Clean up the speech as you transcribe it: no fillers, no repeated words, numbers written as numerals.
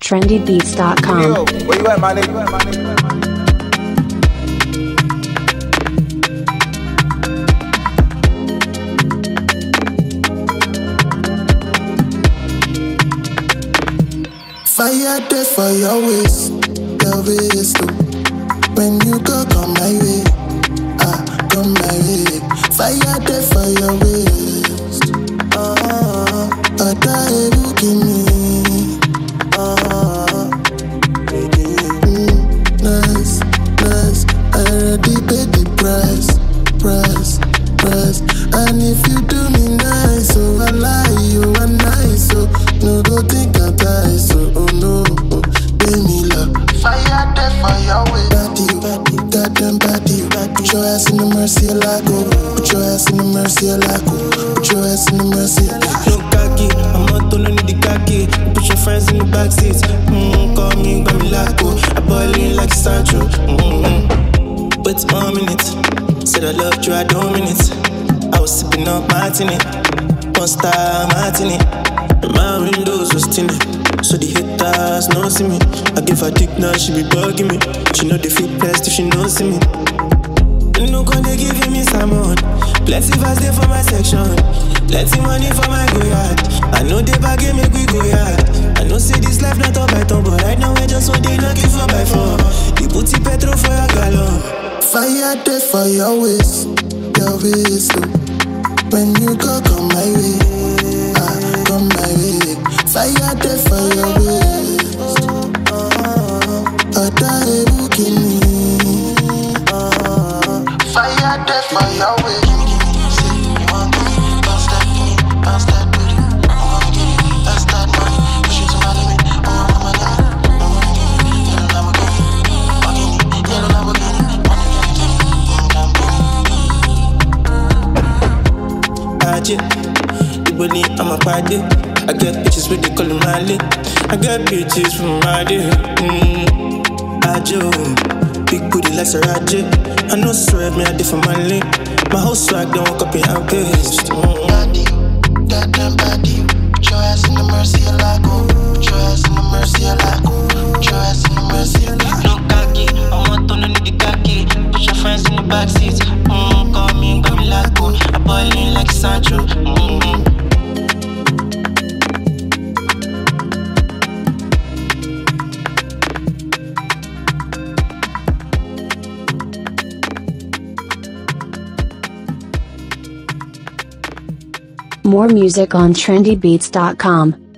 trendybeats.com. Yo, where you at, my nigga? Fire there for your waist, oh. When you go, come my way, come my way. Fire there for your waist, die give me, nice, nice. I already paid the price. And if you do me nice, oh I lie, you are nice, oh no go think I die, so oh no, pay me love. Fire there for your way, body, goddamn body. Put your ass in the mercy like oh, put your ass in the mercy like oh, put your ass in the mercy. No khaki, I'm not don't need the khaki. Put your friends in the backseat. Call me Bamilako, I boil in like Sancho. Wait 1 minute, said I loved you, I don't mean it. I was sipping up martini, one star martini. My windows was tinted, so the haters don't see me. I give her dick now, she be bugging me. She know the fit best if she don't see me. No con they giving me some on. Plenty fast there for my section, plenty money for my go yard. I know they bagging make we go yard. I know say this life not up by top, but right now I just want they knock it 4x4. They put the petrol for your gallon. Fire there for your waist, oh. When you go, come my way, come my way. Fire there for your waist, die give me. Fire there for your waist. You want to bounce that booty. I wanna give you that money. Push you to my limit. I wanna give you yellow Lamborghini, yellow Lamborghini. Iboli, I'm a party. I get bitches with the color Mali. I got bitches from Mali. Ajo, big booty like Saraje. I know swerve me, I did for Mali. My whole swag don't copy and paste. Body, goddamn body. Put your ass in the mercy, I like oh. Put your ass in the mercy, I like oh. Put your ass in the mercy, I like no khaki, I want to need the khaki. Put your friends in the backseat. Call me Bamilako, I boil in like Sancho. More music on trendybeats.com.